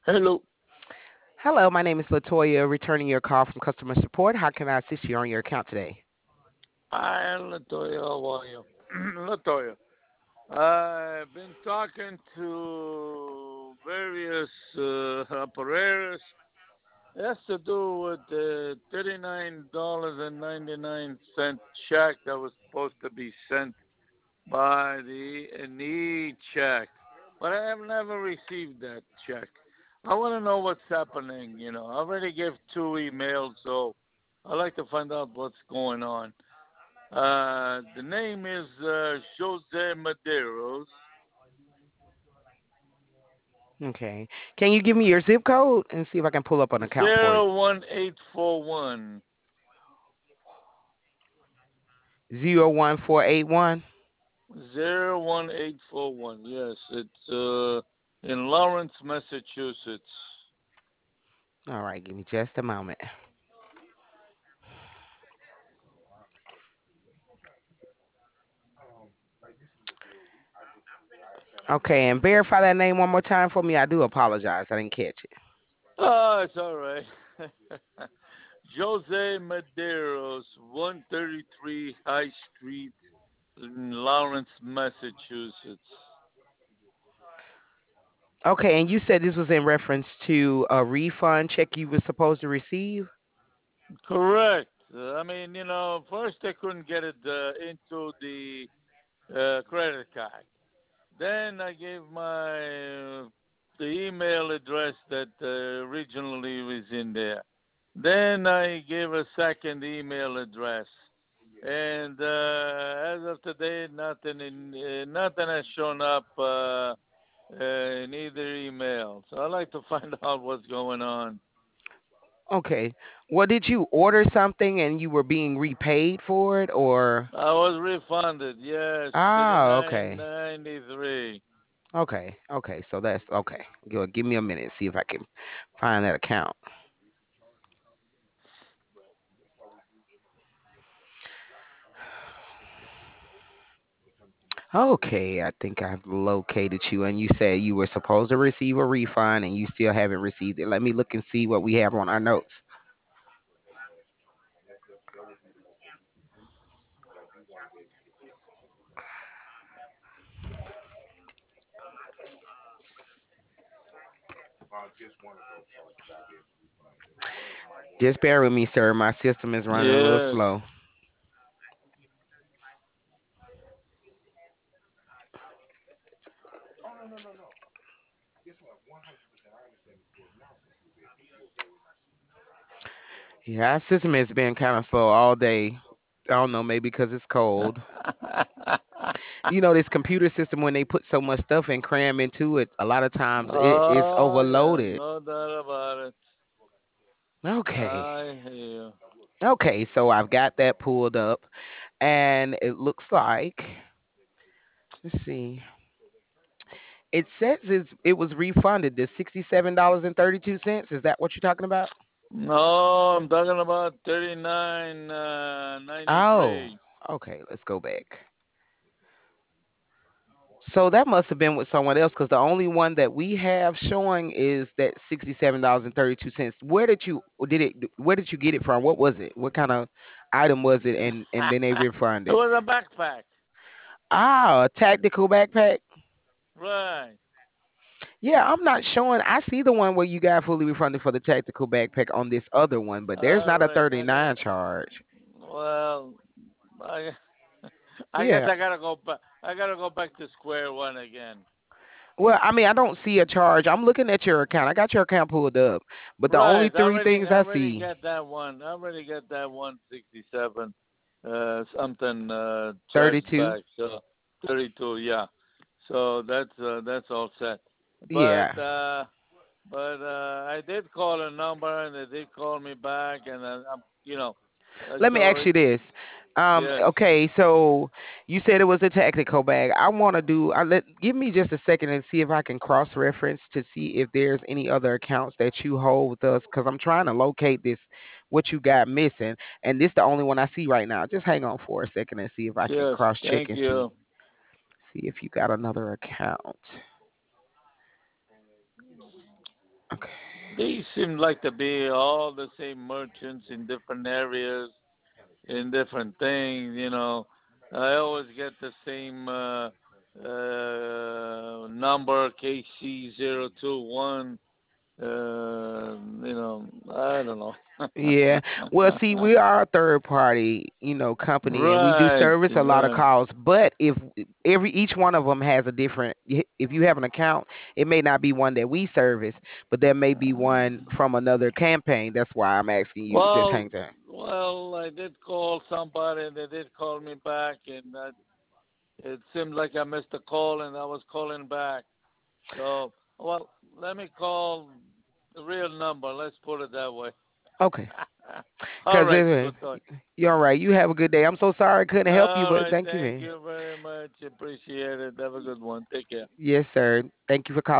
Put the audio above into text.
Hello. Hello, my name is Latoya, returning your call from customer support. How can I assist you on your account today? Hi, Latoya. How are you? Latoya. I've been talking to various operators. It has to do with the $39.99 check that was supposed to be sent by the NE check. But I have never received that check. I want to know what's happening. I already gave two emails, so I'd like to find out what's going on. The name is Jose Medeiros. Okay. Can you give me your zip code and see if I can pull up an account for you? 01841. 01481. 01841. Yes, it's in Lawrence, Massachusetts. All right, give me just a moment. Okay, and verify that name one more time for me. I do apologize. I didn't catch it. Oh, it's all right. Jose Medeiros, 133 High Street in Lawrence, Massachusetts. Okay, and you said this was in reference to a refund check you were supposed to receive? Correct. I mean, first they couldn't get it into the credit card. Then I gave the email address that originally was in there. Then I gave a second email address, and as of today, nothing has shown up in either email. So I'd like to find out what's going on. Okay. Well, did you order something and you were being repaid for it or? I was refunded, yes, thirty Ah, nine okay. ninety three. Okay. Okay. So that's okay. Give me a minute, see if I can find that account. Okay, I think I've located you, and you said you were supposed to receive a refund, and you still haven't received it. Let me look and see what we have on our notes. Just bear with me, sir. My system is running a little Yes. slow. Yeah, our system has been kind of slow all day. I don't know, maybe because it's cold. This computer system, when they put so much stuff and cram into it, a lot of times it is Oh, yes, overloaded. no doubt about it. Okay. I hear you. Okay, so I've got that pulled up, and it looks like, let's see. It says it was refunded. The $67.32. Is that what you're talking about? No, I'm talking about 39 Oh, 93. okay. Let's go back. So that must have been with someone else because the only one that we have showing is that $67.32. Where did you get it from? What was it? What kind of item was it? And then they It refunded. was a backpack. Ah, a tactical backpack. Right. Yeah, I'm not showing. I see the one where you got fully refunded for the tactical backpack on this other one, but there's All not a right. 39 charge. Well, I, I guess Yeah. I gotta go back. I gotta go back to square one again. Well, I mean, I don't see a charge. I'm looking at your account. I got your account pulled up, but the only Right. three things I I already see, got that one. I already got that 167 something charged 32. back. So 32. Yeah. So that's all set. But Yeah. uh, I did call a number and they did call me back and Let me so ask you it's this. yes, Okay, so you said it was a tactical bag. I want to do. Give me just a second and see if I can cross reference to see if there's any other accounts that you hold with us, because I'm trying to locate this what you got missing, and this the only one I see right now. Just hang on for a second and see if I can yes. cross check Thank and you. see if you got another account. Okay. These seem like to be all the same merchants in different areas, in different things. I always get the same number KC021. I don't know. Yeah. Well, see, we are a third party, company, and we do Right, service a lot of right. calls. But if each one of them has a different, if you have an account, it may not be one that we service, but there may be one from another campaign. That's why I'm asking you. Just Well, hang there. I did call somebody, and they did call me back, and it seemed like I missed a call, and I was calling back. So, let me call the real number. Let's put it that way. Okay. All Because right, good talk. you're all right. You have a good day. I'm so sorry I couldn't help you, All but right, thank you, thank man. you very much. Appreciate it. Have a good one. Take care. Yes, sir. Thank you for calling.